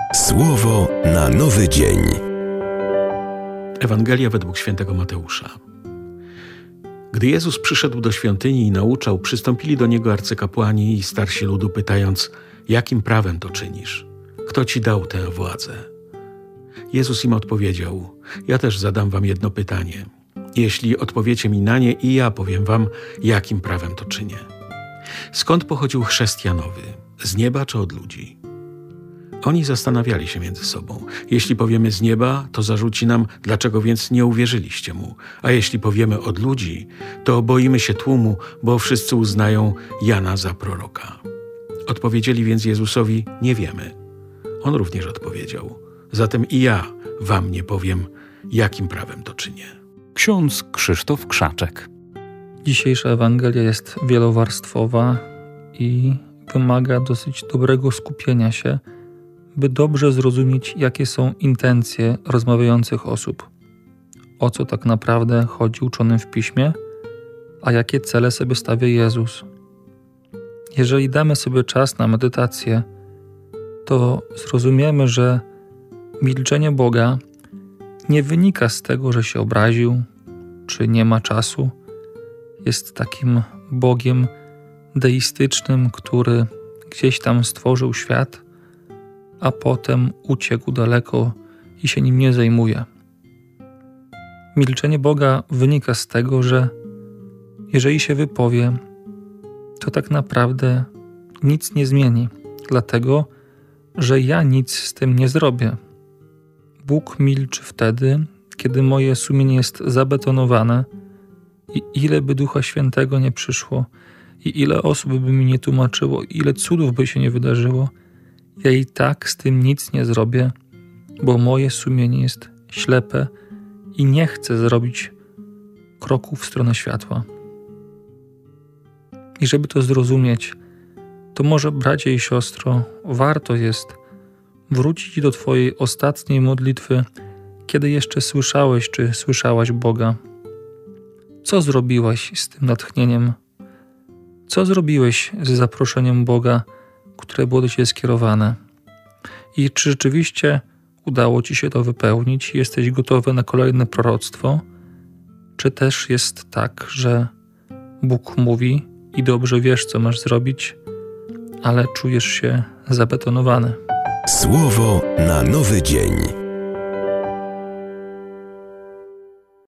Słowo na nowy dzień. Ewangelia według świętego Mateusza. Gdy Jezus przyszedł do świątyni i nauczał, przystąpili do Niego arcykapłani i starsi ludu, pytając: jakim prawem to czynisz? Kto Ci dał tę władzę? Jezus im odpowiedział: ja też zadam wam jedno pytanie. Jeśli odpowiecie mi na nie, i ja powiem wam, jakim prawem to czynię. Skąd pochodził chrzest Janowy? Z nieba czy od ludzi? Oni zastanawiali się między sobą. Jeśli powiemy z nieba, to zarzuci nam, dlaczego więc nie uwierzyliście mu. A jeśli powiemy od ludzi, to boimy się tłumu, bo wszyscy uznają Jana za proroka. Odpowiedzieli więc Jezusowi: nie wiemy. On również odpowiedział: zatem i ja wam nie powiem, jakim prawem to czynię. Ksiądz Krzysztof Krzaczek. Dzisiejsza Ewangelia jest wielowarstwowa i wymaga dosyć dobrego skupienia się, by dobrze zrozumieć, jakie są intencje rozmawiających osób, o co tak naprawdę chodzi uczonym w Piśmie, a jakie cele sobie stawia Jezus. Jeżeli damy sobie czas na medytację, to zrozumiemy, że milczenie Boga nie wynika z tego, że się obraził, czy nie ma czasu. Jest takim Bogiem deistycznym, który gdzieś tam stworzył świat, a potem uciekł daleko i się nim nie zajmuje. Milczenie Boga wynika z tego, że jeżeli się wypowie, to tak naprawdę nic nie zmieni, dlatego że ja nic z tym nie zrobię. Bóg milczy wtedy, kiedy moje sumienie jest zabetonowane i ile by Ducha Świętego nie przyszło i ile osób by mi nie tłumaczyło, ile cudów by się nie wydarzyło, ja i tak z tym nic nie zrobię, bo moje sumienie jest ślepe i nie chcę zrobić kroku w stronę światła. I żeby to zrozumieć, to może, bracie i siostro, warto jest wrócić do Twojej ostatniej modlitwy, kiedy jeszcze słyszałeś czy słyszałaś Boga. Co zrobiłaś z tym natchnieniem? Co zrobiłeś z zaproszeniem Boga, które było do Ciebie skierowane? I czy rzeczywiście udało Ci się to wypełnić? Jesteś gotowy na kolejne proroctwo? Czy też jest tak, że Bóg mówi i dobrze wiesz, co masz zrobić, ale czujesz się zabetonowany? Słowo na nowy dzień.